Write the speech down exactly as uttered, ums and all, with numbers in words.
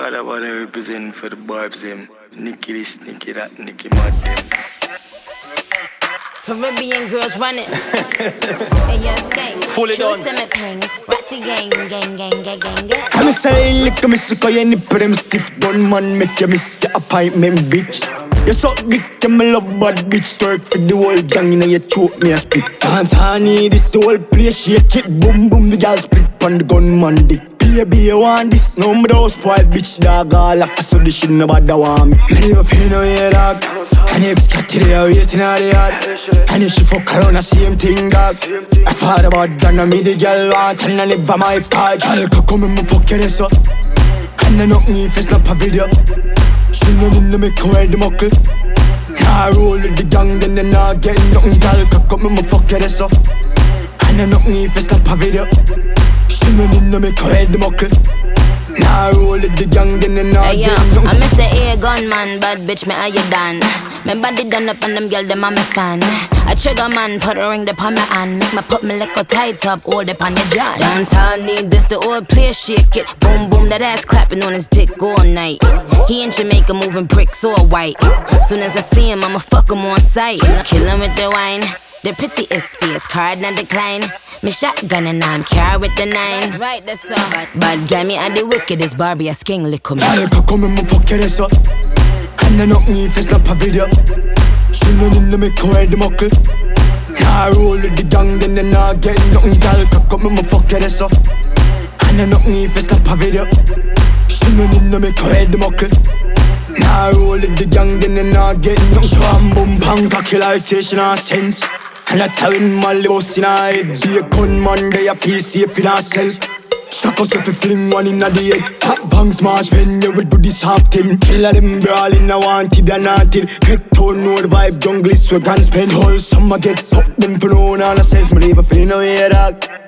Father wanna represent for the vibes them. Nicky this, Nicky that, Nicky mad them. Caribbean girls running. Hey, yes, gang. Fully done. Ratty gang, gang, gang, gang, gang, gang. I'm a say, lick a miss, cause you need prim stiff gun man, make you miss your appointment, bitch. You suck dick, you me love bad bitch. Twerk for the whole gang, you know you choke me a spit. Dance honey, this the whole place, shake it, boom boom, the girl split on the gunman dick. Baby, you want this? No, me don't spoil bitch, dog. All up, so this shit nobody want me. Me never feel no way, dog. And if it's got to the waiting on the yard. And if she fuck around, the same thing, dog. I thought about that, now me the girl want. And I never my fault. Girl, can come and me fuck your ass up. And I knock me if it's not a video. She no need to make her wear the muckle. Nah, roll with the gang, then they not get nothing. Girl, can come and me fuck your ass up. And I knock me if it's not a video. She no need to make her head the muckle. Nah, roll with the gang, then they not hey, get yo, nothing. I'm Mister A gunman, bad bitch, me how you done? My body done up and them girl, them a me fan. A trigger man, put a ring upon my hand. Make me put me little tight up, hold up on your jaw. Dance all need this, the old place, shake it. Boom, boom, that ass clapping on his dick all night. He in Jamaica moving bricks all white. Soon as I see him, I'ma fuck him on sight. Kill him with the wine. The prettiest face, card not decline. Me shotgun and I'm carry with the nine. Right, that's all. Bad guy, me and the wickedest Barbie, a sking lick me. Girl, can come and me fuck your ass up. And I knock me if it's not a video. She no need to make her wear the muckle. Nah, roll with the gang, then they not get nothing. Girl, can come and me fuck your ass up. And I knock me if it's not a video. She no need to make her wear the muckle. Nah, roll with the gang, then they not get nothing. Sham boom bang, cocky like this, she not sense. And I tell him my boss in her head. Be a gunman, they a feel safe in herself. Shock us if you fling one in the head. Hot bangs march when you would do this half thing. Kill them brawling, I wanted and wanted. Head tone, know the vibe, jungle is where guns spend. Whole summer get popped, them for no one, and I says me never feel no way, dog.